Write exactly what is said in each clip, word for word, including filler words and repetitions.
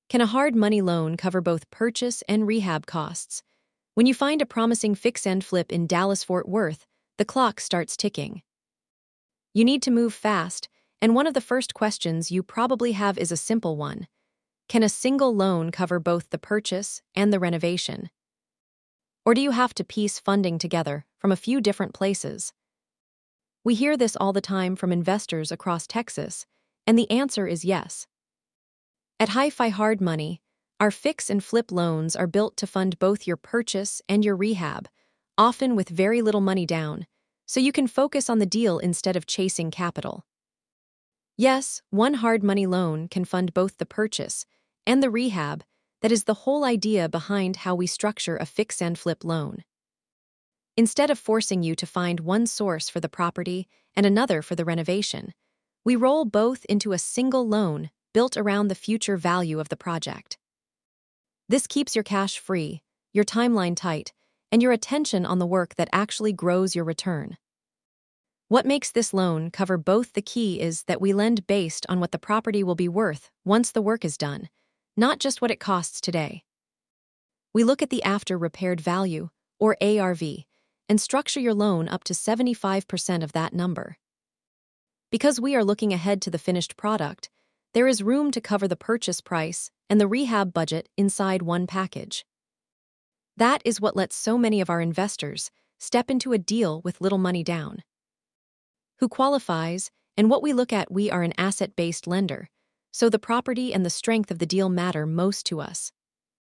Can a hard money loan cover both purchase and rehab costs? When you find a promising fix and flip in Dallas-Fort Worth, the clock starts ticking. You need to move fast, and one of the first questions you probably have is a simple one. Can a single loan cover both the purchase and the renovation? Or do you have to piece funding together from a few different places? We hear this all the time from investors across Texas, and the answer is yes. At Hi-Fi Hard Money, our fix and flip loans are built to fund both your purchase and your rehab, often with very little money down, so you can focus on the deal instead of chasing capital. Yes, one hard money loan can fund both the purchase and the rehab. That is the whole idea behind how we structure a fix and flip loan. Instead of forcing you to find one source for the property and another for the renovation, we roll both into a single loan built around the future value of the project. This keeps your cash free, your timeline tight, and your attention on the work that actually grows your return. What makes this loan cover both the key is that we lend based on what the property will be worth once the work is done, not just what it costs today. We look at the after-repaired value, or A R V, and structure your loan up to seventy-five percent of that number. Because we are looking ahead to the finished product, there is room to cover the purchase price and the rehab budget inside one package. That is what lets so many of our investors step into a deal with little money down. Who qualifies, and what we look at, we are an asset-based lender, so the property and the strength of the deal matter most to us.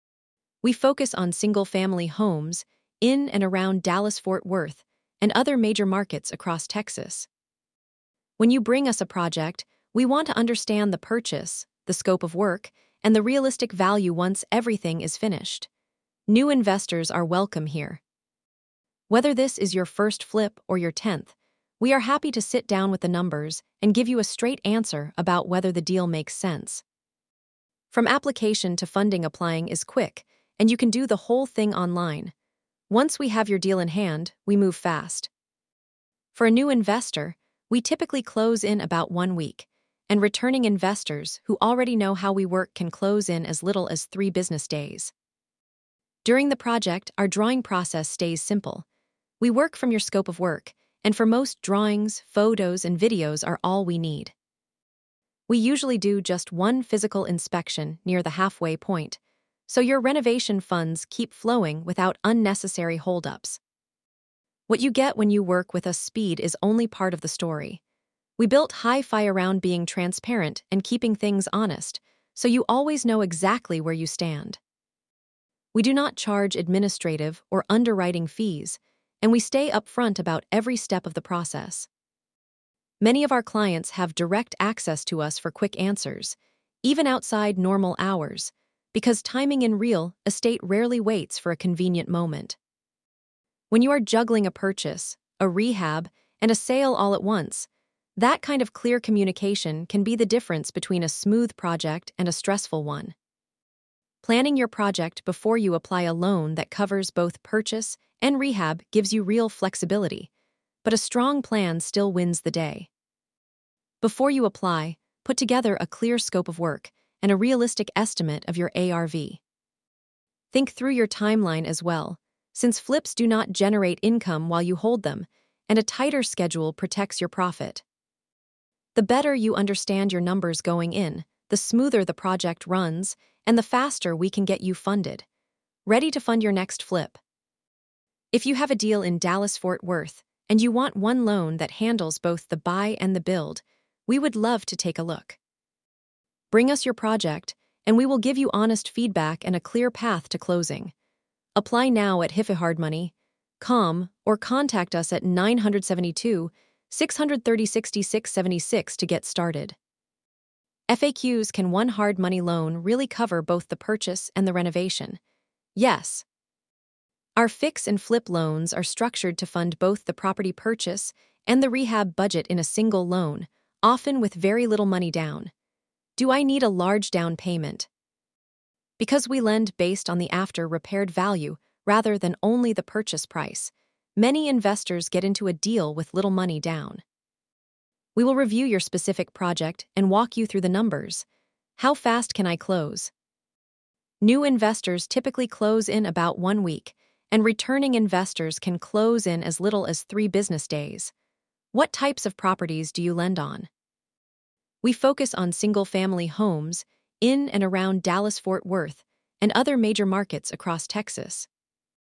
We focus on single-family homes in and around Dallas-Fort Worth and other major markets across Texas. When you bring us a project, we want to understand the purchase, the scope of work, and the realistic value once everything is finished. New investors are welcome here. Whether this is your first flip or your tenth, we are happy to sit down with the numbers and give you a straight answer about whether the deal makes sense. From application to funding, applying is quick, and you can do the whole thing online. Once we have your deal in hand, we move fast. For a new investor, we typically close in about one week, and returning investors who already know how we work can close in as little as three business days. During the project, our drawing process stays simple. We work from your scope of work, and for most, drawings, photos, and videos are all we need. We usually do just one physical inspection near the halfway point, so your renovation funds keep flowing without unnecessary holdups. What you get when you work with us, speed is only part of the story. We built Hi-Fi around being transparent and keeping things honest, so you always know exactly where you stand. We do not charge administrative or underwriting fees, and we stay upfront about every step of the process. Many of our clients have direct access to us for quick answers, even outside normal hours, because timing in real estate rarely waits for a convenient moment. When you are juggling a purchase, a rehab, and a sale all at once, that kind of clear communication can be the difference between a smooth project and a stressful one. Planning your project before you apply a loan that covers both purchase and rehab gives you real flexibility, but a strong plan still wins the day. Before you apply, put together a clear scope of work and a realistic estimate of your A R V. Think through your timeline as well, since flips do not generate income while you hold them, and a tighter schedule protects your profit. The better you understand your numbers going in, the smoother the project runs, and the faster we can get you funded, ready to fund your next flip. If you have a deal in Dallas-Fort Worth and you want one loan that handles both the buy and the build, we would love to take a look. Bring us your project, and we will give you honest feedback and a clear path to closing. Apply now at hi fi hard money dot com or contact us at nine seven two, six three oh, six six seven six to get started. F A Qs: Can one hard money loan really cover both the purchase and the renovation? Yes. Our fix and flip loans are structured to fund both the property purchase and the rehab budget in a single loan, often with very little money down. Do I need a large down payment? Because we lend based on the after-repaired value rather than only the purchase price, many investors get into a deal with little money down. We will review your specific project and walk you through the numbers. How fast can I close? New investors typically close in about one week, and returning investors can close in as little as three business days. What types of properties do you lend on? We focus on single-family homes in and around Dallas-Fort Worth and other major markets across Texas.